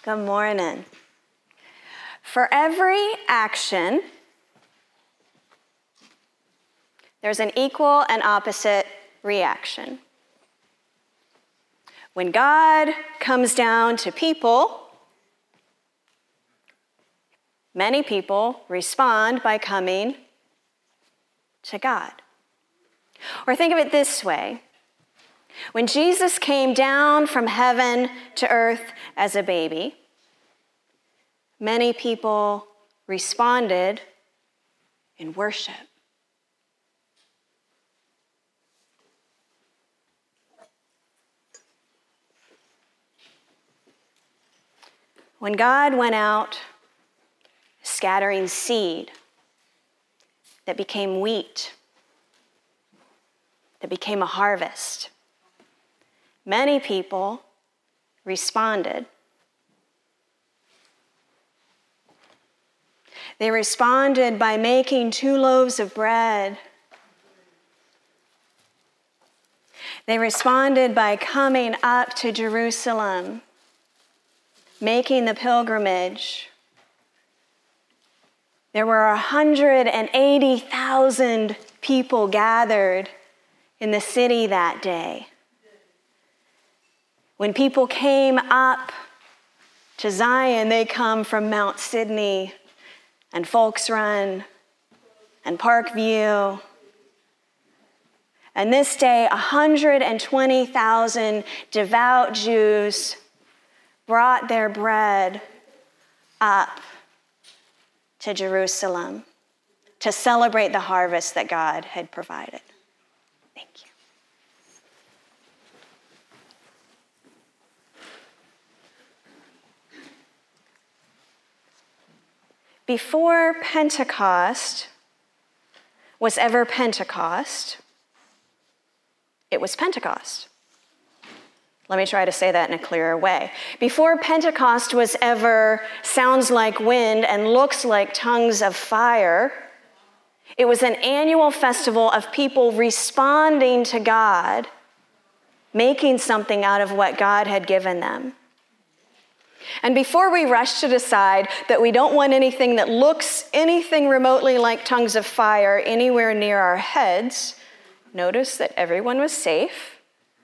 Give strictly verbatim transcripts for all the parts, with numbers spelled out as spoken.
Good morning. For every action, there's an equal and opposite reaction. When God comes down to people, many people respond by coming to God. Or think of it this way. When Jesus came down from heaven to earth as a baby, many people responded in worship. When God went out scattering seed that became wheat, that became a harvest, many people responded. They responded by making two loaves of bread. They responded by coming up to Jerusalem, making the pilgrimage. There were one hundred eighty thousand people gathered in the city that day. When people came up to Zion, they come from Mount Sidney and Folks Run and Parkview. And this day, one hundred twenty thousand devout Jews brought their bread up to Jerusalem to celebrate the harvest that God had provided. Thank you. Before Pentecost was ever Pentecost, it was Pentecost. Let me try to say that in a clearer way. Before Pentecost was ever sounds like wind and looks like tongues of fire, it was an annual festival of people responding to God, making something out of what God had given them. And before we rush to decide that we don't want anything that looks anything remotely like tongues of fire anywhere near our heads, notice that everyone was safe.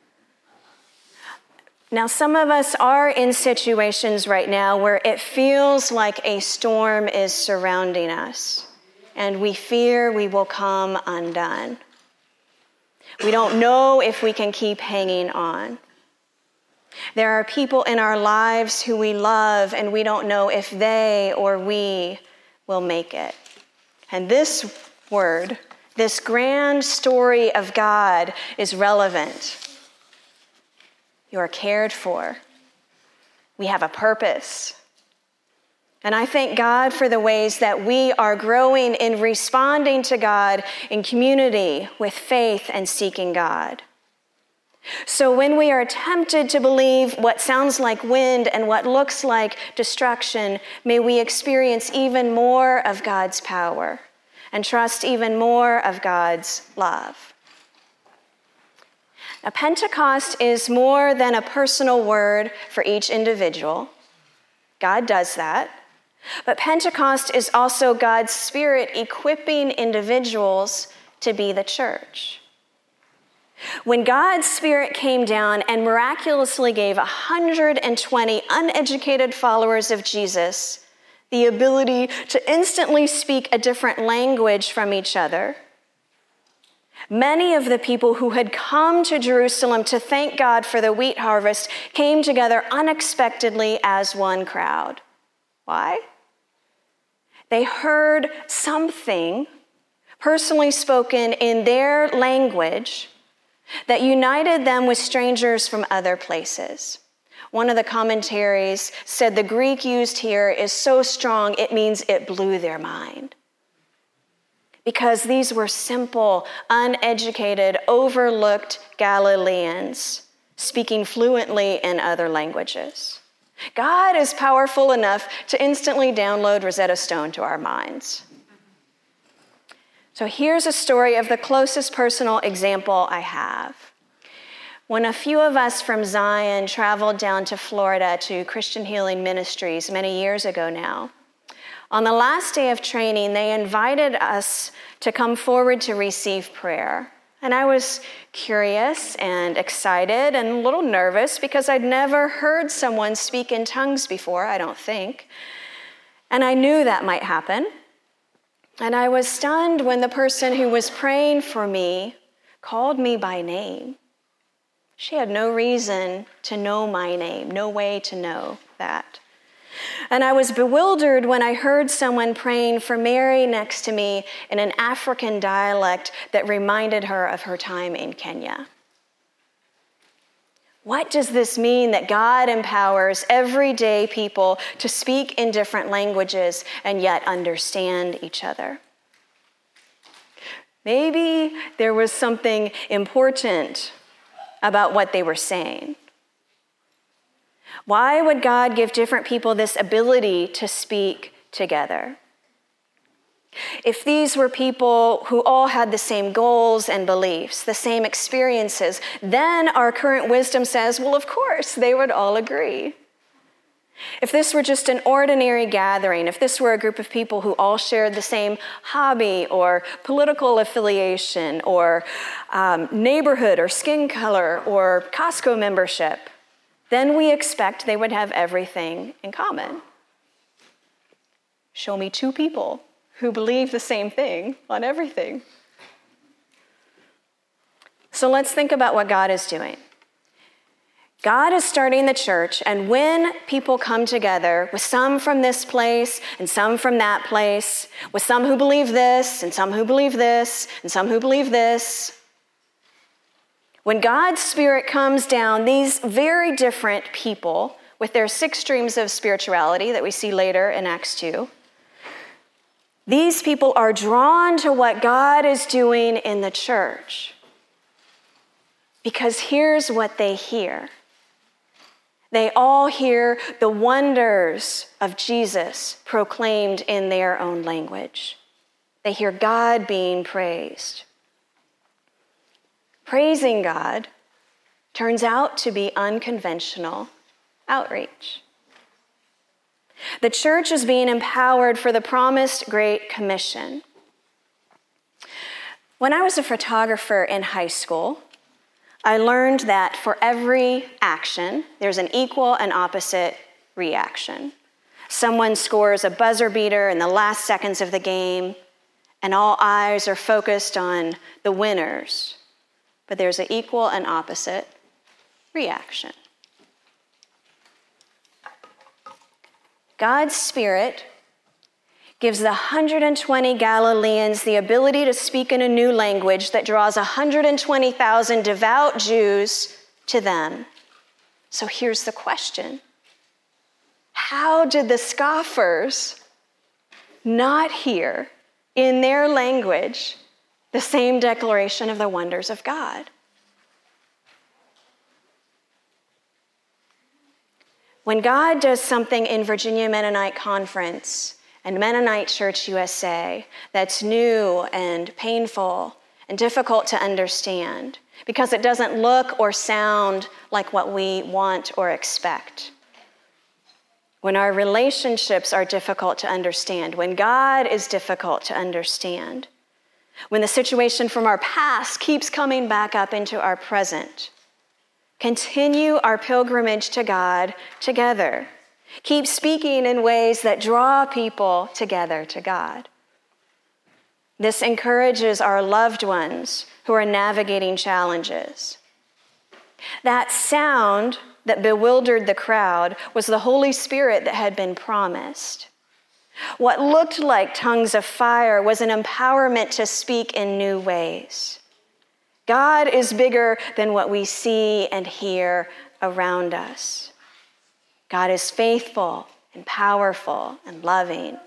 Now, some of us are in situations right now where it feels like a storm is surrounding us, and we fear we will come undone. We don't know if we can keep hanging on. There are people in our lives who we love, and we don't know if they or we will make it. And this word, this grand story of God, is relevant. You are cared for. We have a purpose. And I thank God for the ways that we are growing in responding to God in community with faith and seeking God. So when we are tempted to believe what sounds like wind and what looks like destruction, may we experience even more of God's power and trust even more of God's love. Now, Pentecost is more than a personal word for each individual. God does that. But Pentecost is also God's Spirit equipping individuals to be the church. When God's Spirit came down and miraculously gave one hundred twenty uneducated followers of Jesus the ability to instantly speak a different language from each other, many of the people who had come to Jerusalem to thank God for the wheat harvest came together unexpectedly as one crowd. Why? They heard something personally spoken in their language that united them with strangers from other places. One of the commentaries said the Greek used here is so strong it means it blew their mind. Because these were simple, uneducated, overlooked Galileans speaking fluently in other languages. God is powerful enough to instantly download Rosetta Stone to our minds. So here's a story of the closest personal example I have. when a few of us from Zion traveled down to Florida to Christian Healing Ministries many years ago now. On the last day of training, they invited us to come forward to receive prayer. And I was curious and excited and a little nervous because I'd never heard someone speak in tongues before, I don't think. And I knew that might happen. And I was stunned when the person who was praying for me called me by name. She had no reason to know my name, no way to know that. And I was bewildered when I heard someone praying for Mary next to me in an African dialect that reminded her of her time in Kenya. What does this mean that God empowers everyday people to speak in different languages and yet understand each other? Maybe there was something important about what they were saying. Why would God give different people this ability to speak together? If these were people who all had the same goals and beliefs, the same experiences, then our current wisdom says, well, of course, they would all agree. If this were just an ordinary gathering, if this were a group of people who all shared the same hobby or political affiliation or um, neighborhood or skin color or Costco membership, then we expect they would have everything in common. Show me two people who believe the same thing on everything. So let's think about what God is doing. God is starting the church, and when people come together, with some from this place and some from that place, with some who believe this and some who believe this and some who believe this, when God's Spirit comes down, these very different people, with their six streams of spirituality that we see later in Acts two, these people are drawn to what God is doing in the church. Because here's what they hear. They all hear the wonders of Jesus proclaimed in their own language. They hear God being praised. Praising God turns out to be unconventional outreach. The church is being empowered for the promised Great Commission. When I was a photographer in high school, I learned that for every action, there's an equal and opposite reaction. Someone scores a buzzer beater in the last seconds of the game, and all eyes are focused on the winners. But there's an equal and opposite reaction. God's Spirit gives the one hundred twenty Galileans the ability to speak in a new language that draws one hundred twenty thousand devout Jews to them. So here's the question. How did the scoffers not hear in their language the same declaration of the wonders of God? When God does something in Virginia Mennonite Conference and Mennonite Church U S A that's new and painful and difficult to understand because it doesn't look or sound like what we want or expect, when our relationships are difficult to understand, when God is difficult to understand, when the situation from our past keeps coming back up into our present, continue our pilgrimage to God together. Keep speaking in ways that draw people together to God. This encourages our loved ones who are navigating challenges. That sound that bewildered the crowd was the Holy Spirit that had been promised. What looked like tongues of fire was an empowerment to speak in new ways. God is bigger than what we see and hear around us. God is faithful and powerful and loving.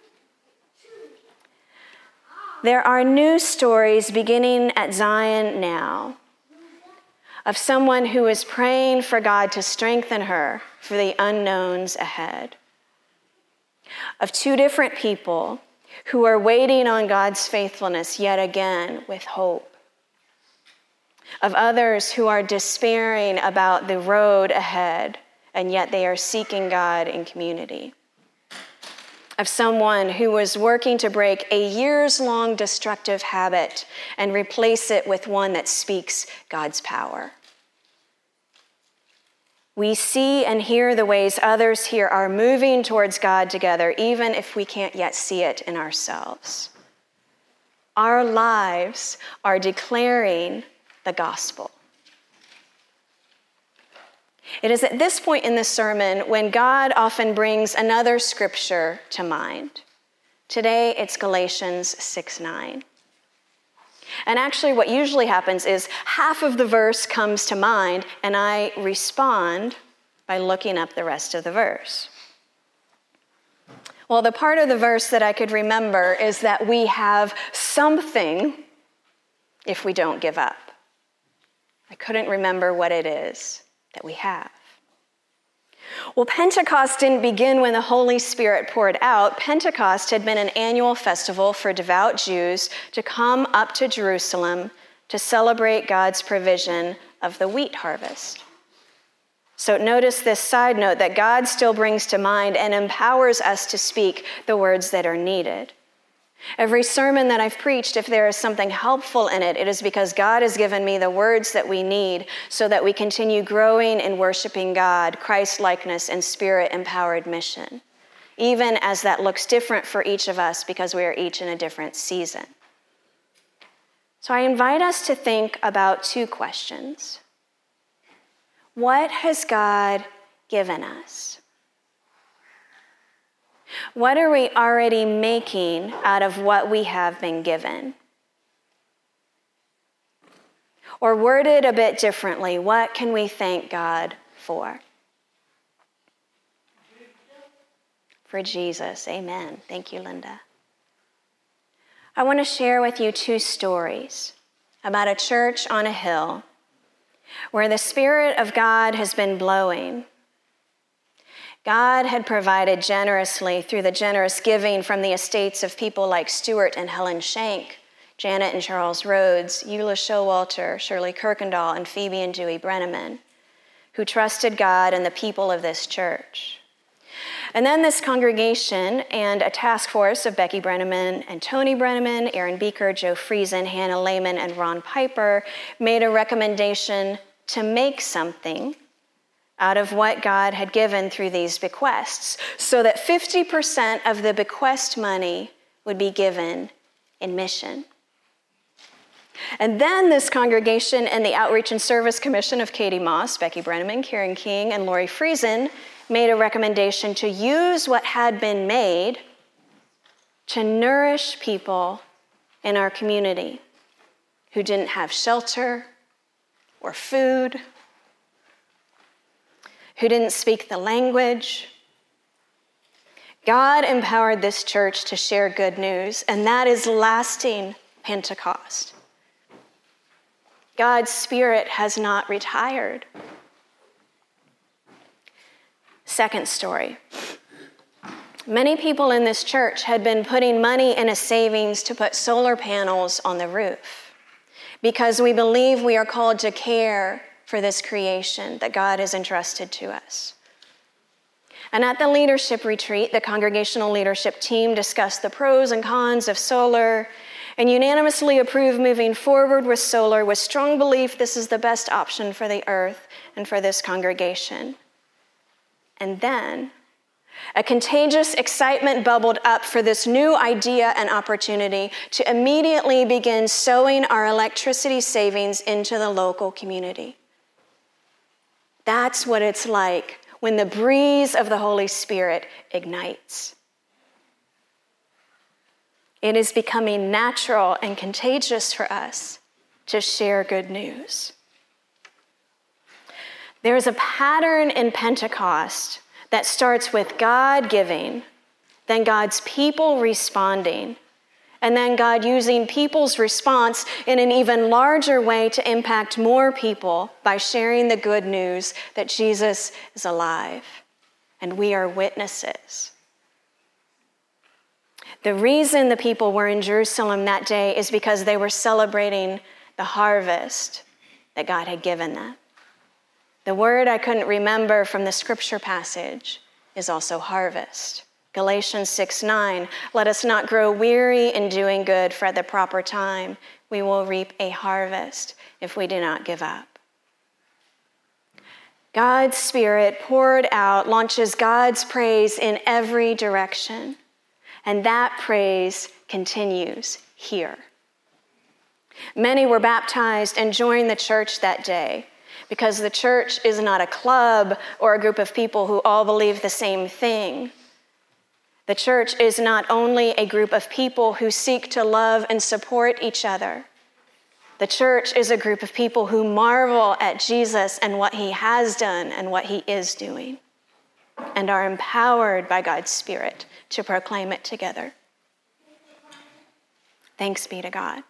There are news stories beginning at Zion now of someone who is praying for God to strengthen her for the unknowns ahead. Of two different people who are waiting on God's faithfulness yet again with hope. of others who are despairing about the road ahead, and yet they are seeking God in community. Of someone who was working to break a years-long destructive habit and replace it with one that speaks God's power. We see and hear the ways others here are moving towards God together, even if we can't yet see it in ourselves. Our lives are declaring the gospel. It is at this point in the sermon when God often brings another scripture to mind. Today, it's Galatians six nine. And actually, what usually happens is half of the verse comes to mind, and I respond by looking up the rest of the verse. Well, the part of the verse that I could remember is that we have something if we don't give up. I couldn't remember what it is that we have. Well, Pentecost didn't begin when the Holy Spirit poured out. Pentecost had been an annual festival for devout Jews to come up to Jerusalem to celebrate God's provision of the wheat harvest. So notice this side note that God still brings to mind and empowers us to speak the words that are needed. Every sermon that I've preached, if there is something helpful in it, it is because God has given me the words that we need so that we continue growing in worshiping God, Christ-likeness, and Spirit-empowered mission, even as that looks different for each of us because we are each in a different season. So I invite us to think about two questions. What has God given us? What are we already making out of what we have been given? Or worded a bit differently, what can we thank God for? For Jesus, amen. Thank you, Linda. I want to share with you two stories about a church on a hill where the Spirit of God has been blowing. God had provided generously through the generous giving from the estates of people like Stuart and Helen Shank, Janet and Charles Rhodes, Eula Showalter, Shirley Kirkendall, and Phoebe and Dewey Brenneman, who trusted God and the people of this church. And then this congregation and a task force of Becky Brenneman and Tony Brenneman, Aaron Beaker, Joe Friesen, Hannah Lehman, and Ron Piper made a recommendation to make something out of what God had given through these bequests, so that fifty percent of the bequest money would be given in mission. And then this congregation and the Outreach and Service Commission of Katie Moss, Becky Brenneman, Karen King, and Lori Friesen made a recommendation to use what had been made to nourish people in our community who didn't have shelter or food, who didn't speak the language. God empowered this church to share good news, and that is lasting Pentecost. God's Spirit has not retired. Second story. Many people in this church had been putting money in a savings to put solar panels on the roof because we believe we are called to care for this creation that God has entrusted to us. And at the leadership retreat, the congregational leadership team discussed the pros and cons of solar and unanimously approved moving forward with solar with strong belief this is the best option for the earth and for this congregation. And then a contagious excitement bubbled up for this new idea and opportunity to immediately begin sowing our electricity savings into the local community. That's what it's like when the breeze of the Holy Spirit ignites. It is becoming natural and contagious for us to share good news. There is a pattern in Pentecost that starts with God giving, then God's people responding, and then God using people's response in an even larger way to impact more people by sharing the good news that Jesus is alive, and we are witnesses. The reason the people were in Jerusalem that day is because they were celebrating the harvest that God had given them. The word I couldn't remember from the scripture passage is also harvest. Galatians six nine, let us not grow weary in doing good, for at the proper time we will reap a harvest if we do not give up. God's Spirit poured out launches God's praise in every direction, and that praise continues here. Many were baptized and joined the church that day because the church is not a club or a group of people who all believe the same thing. The church is not only a group of people who seek to love and support each other. The church is a group of people who marvel at Jesus and what he has done and what he is doing, and are empowered by God's Spirit to proclaim it together. Thanks be to God.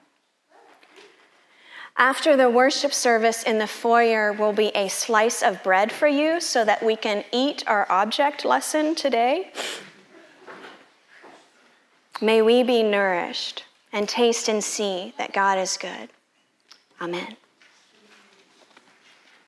After the worship service in the foyer will be a slice of bread for you so that we can eat our object lesson today. May we be nourished and taste and see that God is good. Amen.